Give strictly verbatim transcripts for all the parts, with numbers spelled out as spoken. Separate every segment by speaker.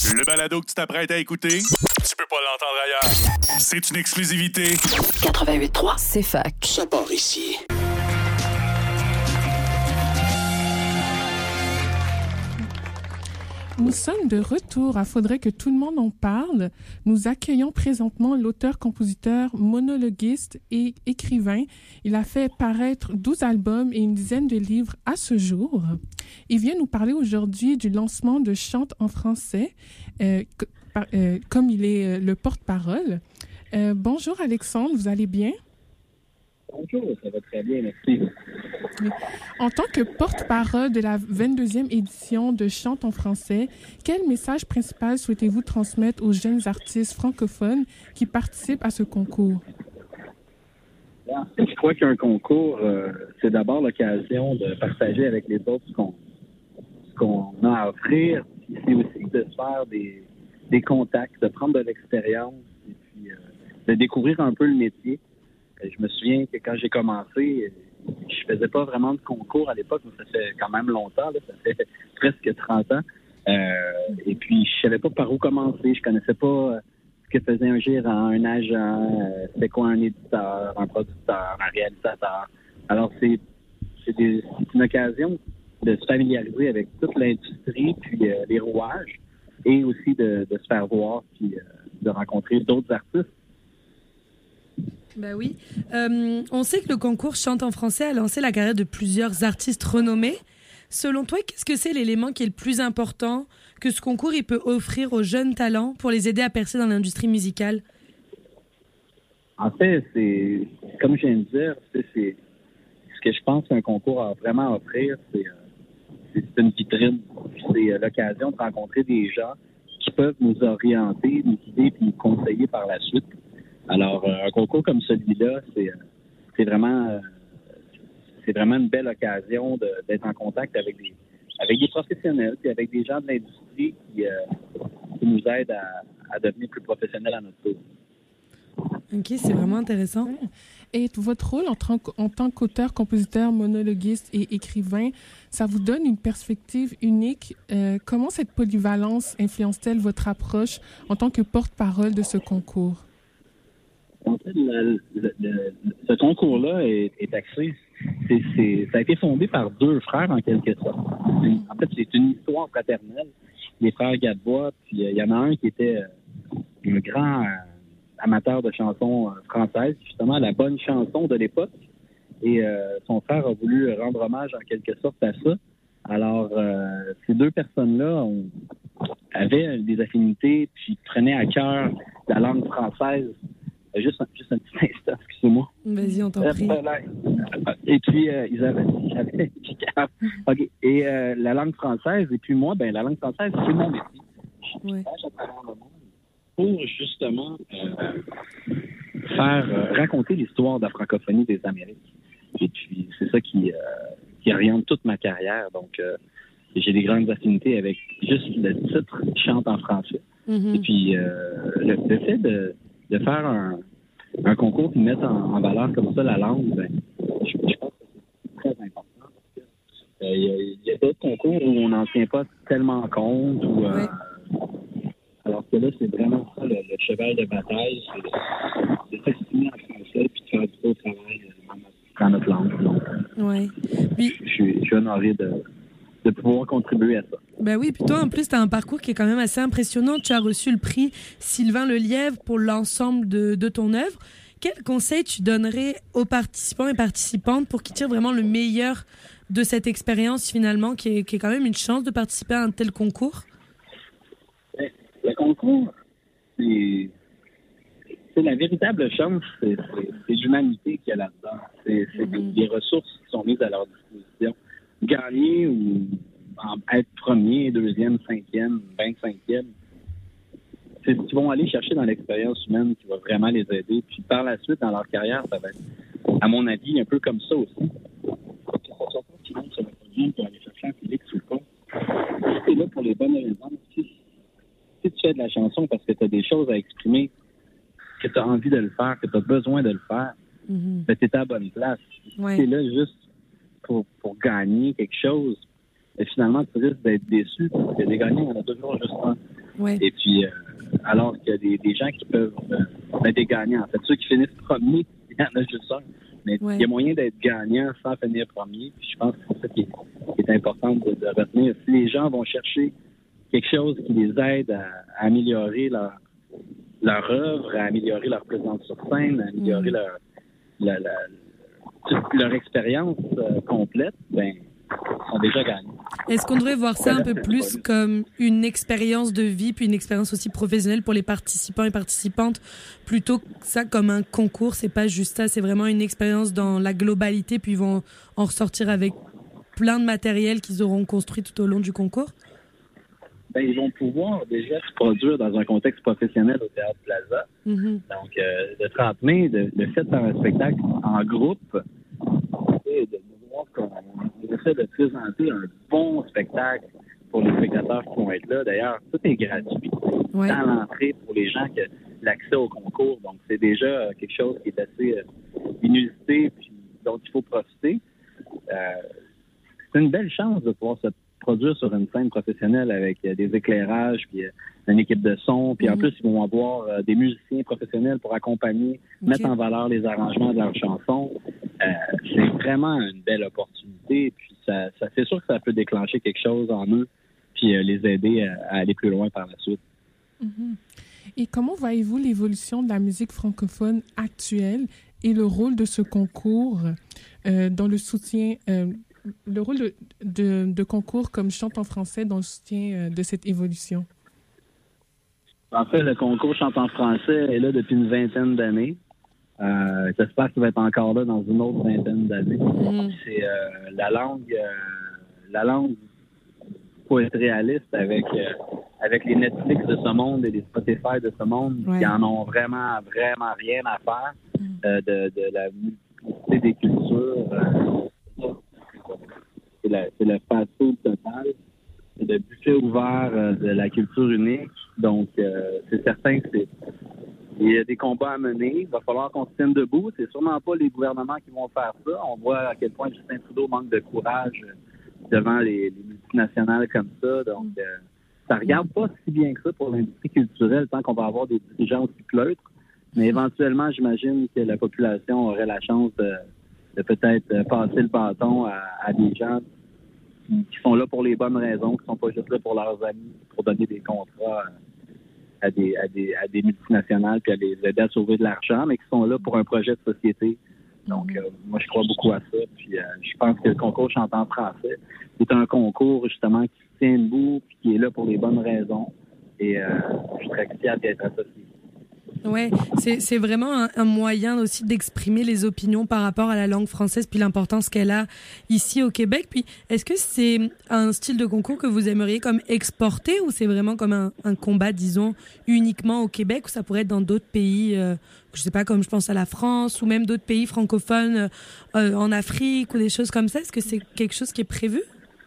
Speaker 1: Le balado que tu t'apprêtes à écouter, tu peux pas l'entendre ailleurs. C'est une exclusivité.
Speaker 2: quatre-vingt-huit trois, c'est fac.
Speaker 3: Ça part ici.
Speaker 4: Nous sommes de retour à Faudrait que tout le monde en parle. Nous accueillons présentement l'auteur-compositeur, monologuiste et écrivain. Il a fait paraître douze albums et une dizaine de livres à ce jour. Il vient nous parler aujourd'hui du lancement de Chante en français, euh, euh, comme il est euh, le porte-parole. Euh, bonjour Alexandre, vous allez bien?
Speaker 5: Bonjour, ça va très bien, merci.
Speaker 4: En tant que porte-parole de la vingt-deuxième édition de Chante en français, quel message principal souhaitez-vous transmettre aux jeunes artistes francophones qui participent à ce concours?
Speaker 5: Je crois qu'un concours, euh, c'est d'abord l'occasion de partager avec les autres ce qu'on, ce qu'on a à offrir. Puis c'est aussi de se faire des, des contacts, de prendre de l'expérience et puis euh, de découvrir un peu le métier. Je me souviens que quand j'ai commencé, je faisais pas vraiment de concours à l'époque, mais ça fait quand même longtemps, là, ça fait presque trente ans. Euh, et puis, je savais pas par où commencer. Je connaissais pas ce que faisait un gérant, un agent, euh, c'était quoi un éditeur, un producteur, un réalisateur. Alors, c'est, c'est, des, c'est une occasion de se familiariser avec toute l'industrie, puis euh, les rouages, et aussi de, de se faire voir, puis euh, de rencontrer d'autres artistes.
Speaker 6: Ben oui. Euh, on sait que le concours Chante en français a lancé la carrière de plusieurs artistes renommés. Selon toi, qu'est-ce que c'est l'élément qui est le plus important que ce concours il peut offrir aux jeunes talents pour les aider à percer dans l'industrie musicale?
Speaker 5: En fait, c'est comme je viens de dire, c'est, c'est ce que je pense qu'un concours a vraiment à offrir, c'est, c'est une vitrine. C'est l'occasion de rencontrer des gens qui peuvent nous orienter, nous guider puis nous conseiller par la suite. Alors, euh, un concours comme celui-là, c'est, c'est vraiment euh, c'est vraiment une belle occasion de, d'être en contact avec des avec des professionnels et avec des gens de l'industrie qui, euh, qui nous aident à, à devenir plus professionnels à notre tour.
Speaker 6: OK, c'est vraiment intéressant.
Speaker 4: Et votre rôle en tant, en tant qu'auteur, compositeur, monologuiste et écrivain, ça vous donne une perspective unique. Euh, comment cette polyvalence influence-t-elle votre approche en tant que porte-parole de ce concours?
Speaker 5: En fait, le, le, le, ce concours-là est, est axé. C'est, c'est, ça a été fondé par deux frères, en quelque sorte. En fait, c'est une histoire fraternelle. Les frères Gadebois, puis il euh, y en a un qui était euh, un grand euh, amateur de chansons euh, françaises, justement, la bonne chanson de l'époque. Et euh, son frère a voulu rendre hommage, en quelque sorte, à ça. Alors, euh, ces deux personnes-là ont, avaient des affinités, puis prenaient à cœur la langue française. Juste un, juste un petit instant, excusez-moi.
Speaker 6: Vas-y, on t'en prie.
Speaker 5: Et puis, euh, ils avaient... J'avais... OK. Et euh, la langue française, et puis moi, ben la langue française, c'est mon métier. Je
Speaker 6: ouais.
Speaker 5: à travers le monde pour, justement, euh, faire... Euh, raconter l'histoire de la francophonie des Amériques. Et puis, c'est ça qui, euh, qui oriente toute ma carrière. Donc, euh, j'ai des grandes affinités avec juste le titre « Chante en français mm-hmm. ». Et puis, euh, le, le fait de... de faire un, un concours qui mette en, en valeur comme ça la langue, ben, je, je pense que c'est très important. Il euh, y, y a d'autres concours où on n'en tient pas tellement compte. Ou, euh, oui. Alors que là, c'est vraiment ça, le, le cheval de bataille. C'est de s'exprimer en français puis de faire du beau travail dans notre langue. Donc,
Speaker 6: oui. Puis,
Speaker 5: je, je, je suis honoré de... de pouvoir contribuer à ça.
Speaker 6: Ben oui, puis toi, en plus, tu as un parcours qui est quand même assez impressionnant. Tu as reçu le prix Sylvain Lelièvre pour l'ensemble de, de ton œuvre. Quel conseil tu donnerais aux participants et participantes pour qu'ils tirent vraiment le meilleur de cette expérience, finalement, qui est, qui est quand même une chance de participer à un tel concours?
Speaker 5: Ben, le concours, c'est, c'est la véritable chance, c'est, c'est, c'est l'humanité qu'il y a là-dedans. C'est, c'est mm-hmm. des ressources qui sont mises à leur disposition. Gagner ou être premier, deuxième, cinquième, vingt-cinquième, c'est ce qu'ils vont aller chercher dans l'expérience humaine qui va vraiment les aider. Puis par la suite, dans leur carrière, ça va être, à mon avis, un peu comme ça aussi. Que ça soit pas qu'ils montent sur le podium pour aller chercher un public sous le compte. Si t'es là pour les bonnes raisons, si, si tu fais de la chanson parce que tu as des choses à exprimer, que tu as envie de le faire, que tu as besoin de le faire, mm-hmm. ben t'es à la bonne place.
Speaker 6: Ouais.
Speaker 5: Si t'es là juste Pour, pour gagner quelque chose, et finalement, tu risques d'être déçu parce que des gagnants, on a toujours juste un.
Speaker 6: Ouais.
Speaker 5: Et puis, euh, alors qu'il y a des, des gens qui peuvent euh, être des gagnants. En fait, ceux qui finissent premiers, il y en a juste un. Mais
Speaker 6: Ouais.
Speaker 5: il y a moyen d'être gagnant sans finir premier. Puis je pense que c'est ça qui est, qui est important de, de retenir. Si les gens vont chercher quelque chose qui les aide à, à améliorer leur, leur œuvre, à améliorer leur présence sur scène, à améliorer mmh. leur, la, la, toute leur expérience euh, complète, ben ils sont déjà gagnés.
Speaker 6: Est-ce qu'on devrait voir ça un peu plus comme une expérience de vie, puis une expérience aussi professionnelle pour les participants et participantes, plutôt que ça comme un concours? C'est pas juste ça, c'est vraiment une expérience dans la globalité, puis ils vont en ressortir avec plein de matériel qu'ils auront construit tout au long du concours?
Speaker 5: Ben, ils vont pouvoir déjà se produire dans un contexte professionnel au Théâtre Plaza. Mm-hmm. Donc, euh, le trente mai, de, le fait de faire un spectacle en groupe, et de voir qu'on on essaie de présenter un bon spectacle pour les spectateurs qui vont être là. D'ailleurs, tout est gratuit. Ouais. Dans l'entrée pour les gens qui ont l'accès au concours. Donc, c'est déjà quelque chose qui est assez euh, inusité puis dont il faut profiter. Euh, c'est une belle chance de pouvoir se produire sur une scène professionnelle avec euh, des éclairages, puis euh, une équipe de son, puis mm-hmm. en plus, ils vont avoir euh, des musiciens professionnels pour accompagner, okay. mettre en valeur les arrangements de leurs chansons. Euh, c'est vraiment une belle opportunité, puis ça, ça c'est sûr que ça peut déclencher quelque chose en eux, puis euh, les aider à, à aller plus loin par la suite.
Speaker 4: Mm-hmm. Et comment voyez-vous l'évolution de la musique francophone actuelle et le rôle de ce concours euh, dans le soutien euh, le rôle de, de, de concours comme Chante en français dans le soutien de cette évolution?
Speaker 5: En fait, le concours Chante en français est là depuis une vingtaine d'années. Euh, j'espère qu'il va être encore là dans une autre vingtaine d'années. Mmh. C'est euh, la langue, euh, la langue, faut être réaliste avec, euh, avec les Netflix de ce monde et les Spotify de ce monde ouais. qui en ont vraiment, vraiment rien à faire mmh. euh, de, de la multiplicité des cultures. Euh, C'est, la, c'est le fast-food total. C'est le buffet ouvert euh, de la culture unique. Donc, euh, c'est certain que c'est... Il y a des combats à mener. Il va falloir qu'on se tienne debout. C'est sûrement pas les gouvernements qui vont faire ça. On voit à quel point Justin Trudeau manque de courage devant les, les multinationales comme ça. Donc, euh, ça regarde pas si bien que ça pour l'industrie culturelle tant qu'on va avoir des dirigeants aussi pleutres. Mais éventuellement, j'imagine que la population aurait la chance de, de peut-être passer le bâton à, à des gens qui, qui sont là pour les bonnes raisons, qui sont pas juste là pour leurs amis, pour donner des contrats à des, à des, à des multinationales puis à les aider à sauver de l'argent, mais qui sont là pour un projet de société. Donc, euh, moi, je crois beaucoup à ça. Puis, euh, je pense que le concours Chante en français, c'est un concours, justement, qui se tient debout puis qui est là pour les bonnes raisons. Et euh, je suis très fier d'être associé.
Speaker 6: Ouais, c'est, c'est vraiment un, un moyen aussi d'exprimer les opinions par rapport à la langue française puis l'importance qu'elle a ici au Québec. Puis, est-ce que c'est un style de concours que vous aimeriez comme exporter ou c'est vraiment comme un, un combat, disons, uniquement au Québec ou ça pourrait être dans d'autres pays, euh, je sais pas, comme je pense à la France ou même d'autres pays francophones euh, en Afrique ou des choses comme ça? Est-ce que c'est quelque chose qui est prévu?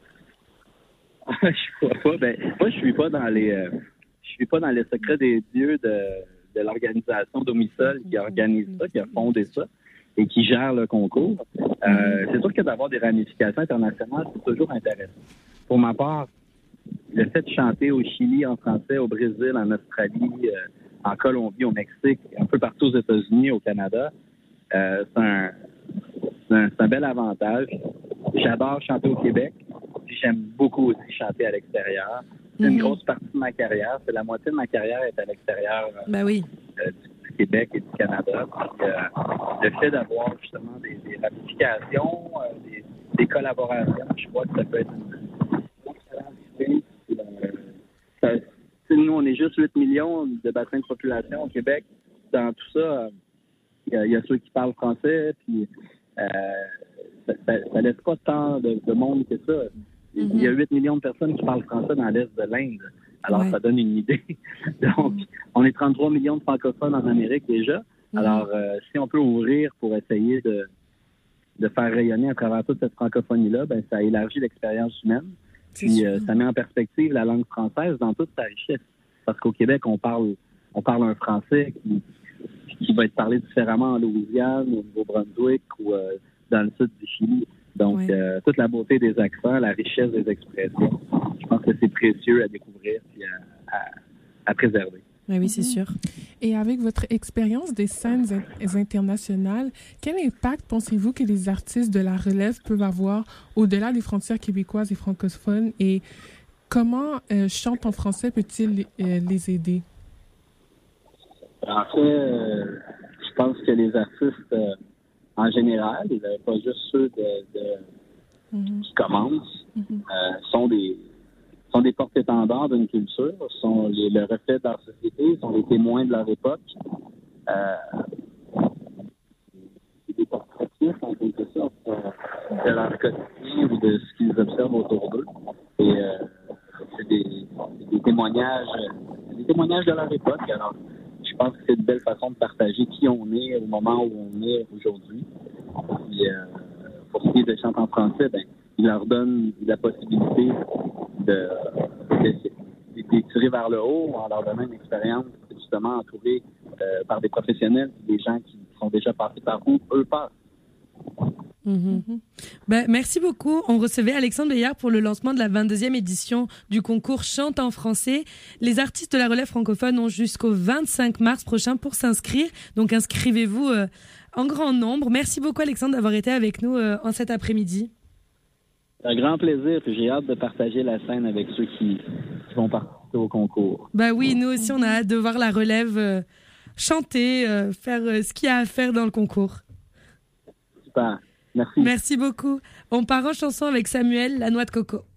Speaker 5: Je crois pas. Ben, moi, je suis pas dans les, euh, je suis pas dans les secrets des dieux de de l'organisation Domisol qui organise ça, qui a fondé ça et qui gère le concours. Euh, c'est sûr que d'avoir des ramifications internationales, c'est toujours intéressant. Pour ma part, le fait de chanter au Chili en français, au Brésil, en Australie, euh, en Colombie, au Mexique, un peu partout aux États-Unis, au Canada, euh, c'est, un, c'est, un, c'est un bel avantage. J'adore chanter au Québec, puis j'aime beaucoup aussi chanter à l'extérieur. C'est une mm-hmm. grosse partie de ma carrière. C'est la moitié de ma carrière est à l'extérieur
Speaker 6: ben oui.
Speaker 5: euh, du, du Québec et du Canada. Puis, euh, le fait d'avoir justement des, des ramifications, euh, des, des collaborations, je crois que ça peut être une excellente idée. Euh, ça, nous, on est juste huit millions de bassins de population au Québec. Dans tout ça, il euh, y, y a ceux qui parlent français, puis euh, ça, ça, ça laisse pas tant de, de monde que ça. Mm-hmm. Il y a huit millions de personnes qui parlent français dans l'Est de l'Inde. Alors, ouais. ça donne une idée. Donc, on est trente-trois millions de francophones en Amérique déjà. Mm-hmm. Alors, euh, si on peut ouvrir pour essayer de, de faire rayonner à travers toute cette francophonie-là, ben, ça élargit l'expérience humaine. Puis, euh, ça met en perspective la langue française dans toute sa richesse. Parce qu'au Québec, on parle, on parle un français qui, qui va être parlé différemment en Louisiane, au Nouveau-Brunswick ou euh, dans le sud du Chili. Donc, oui. euh, toute la beauté des accents, la richesse des expressions, je pense que c'est précieux à découvrir et à, à préserver.
Speaker 6: Oui, oui, c'est sûr.
Speaker 4: Et avec votre expérience des scènes in- internationales, quel impact pensez-vous que les artistes de la relève peuvent avoir au-delà des frontières québécoises et francophones et comment euh, Chante en français peut-il euh, les aider?
Speaker 5: En fait, euh, je pense que les artistes, euh, en général, et pas juste ceux de, de, mm-hmm. qui commencent, mm-hmm. euh, sont des sont des porte-étendards d'une culture, sont les, le reflet de leur société, sont les témoins de leur époque. Euh, des portraits en quelque sorte de leur quotidien ou de ce qu'ils observent autour d'eux. Et euh, c'est des, des témoignages, des témoignages de leur époque. Alors, je pense que c'est une belle façon de partager qui on est au moment où on est aujourd'hui. Puis, euh, pour ce qui est de Chante en français, ben, il leur donne la possibilité de, de, de, de tirer vers le haut en leur donnant une expérience justement entourée euh, par des professionnels, des gens qui sont déjà passés par où eux passent.
Speaker 6: Mm-hmm. Ben, merci beaucoup. On recevait Alexandre Béillard pour le lancement de la vingt-deuxième édition du concours Chante en français. Les artistes de la relève francophone ont jusqu'au vingt-cinq mars prochain pour s'inscrire. Donc inscrivez-vous euh, en grand nombre. Merci beaucoup Alexandre d'avoir été avec nous euh, en cet après-midi.
Speaker 5: Un grand plaisir, puis j'ai hâte de partager la scène avec ceux qui, qui vont participer au concours.
Speaker 6: Ben oui, nous aussi on a hâte de voir la relève euh, chanter, euh, faire euh, ce qu'il y a à faire dans le concours.
Speaker 5: Super. Merci.
Speaker 6: Merci beaucoup. On part en chanson avec Samuel, La Noix de Coco.